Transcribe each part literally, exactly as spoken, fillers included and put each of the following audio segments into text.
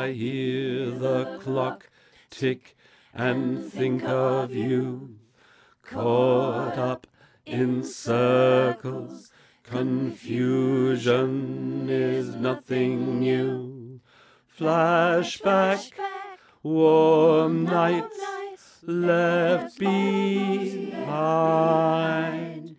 I hear the clock tick and think of you, caught up in circles. Confusion is nothing new. Flashback, warm nights left behind.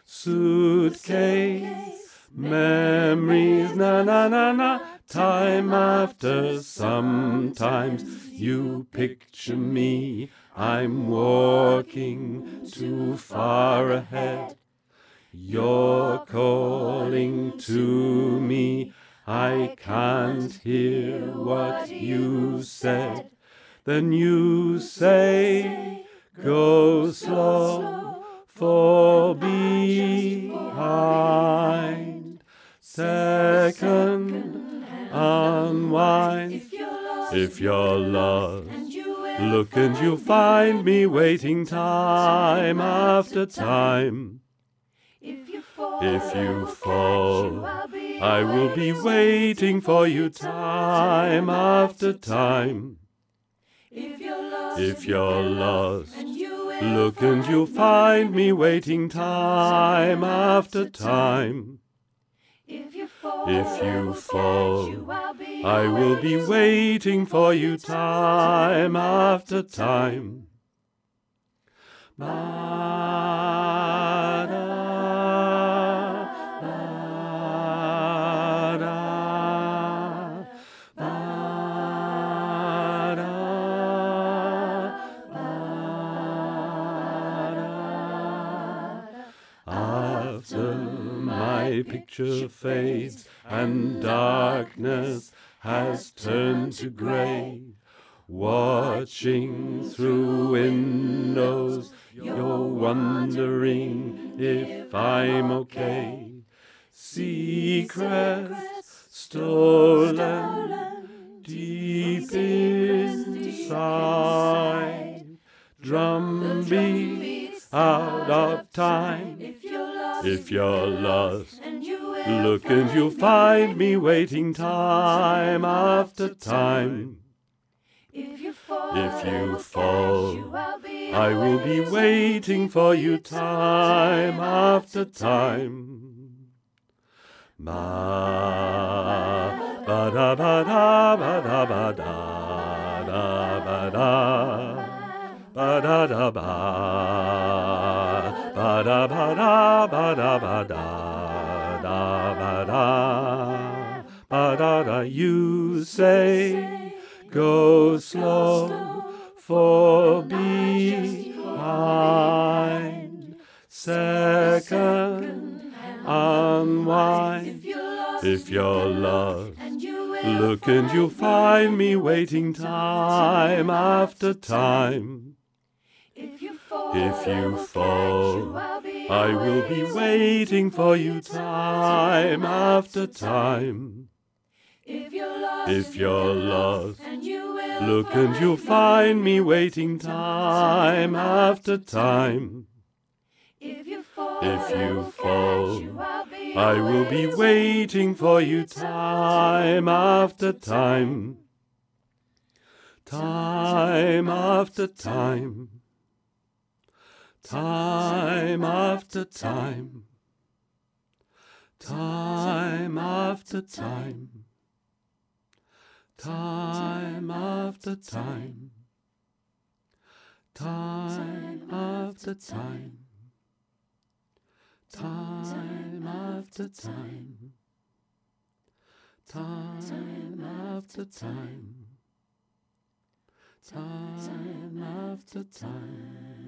Suitcase, memories, na na na na. Time after sometimes you picture me. I'm walking too far ahead. You're calling to me. I can't hear what you said. Then you say, go slow, fall behind. Second, unwind. If you're lost, look and you'll find me waiting time after time. If you fall, I will be waiting for you time after time. If you're lost, look and you'll find me waiting time after time. If you fall, I will be waiting for you time after time. Ba-da. After my picture fades and darkness has turned to grey, watching through windows, you're wondering if I'm okay. Secrets stolen deep inside, drumbeats out of time. If you're lost, look and you'll find me waiting time after time. If you fall, I will be waiting for you time after time. Ba ba da ba da ba da ba da da ba da ba da da ba ba da ba da ba da ba da da ba da ba da da. You say go slow, fall behind. Second, unwind. If you're lost, look and you'll find me waiting time after time. If you fall, I will be waiting for you time after time. If you're lost, look and you'll find me waiting time after time. If you fall, I will be waiting for you time after time. Time after time. Time after time. Time after time. Time after time. Time after time. Time after time. Time after time. Time after time.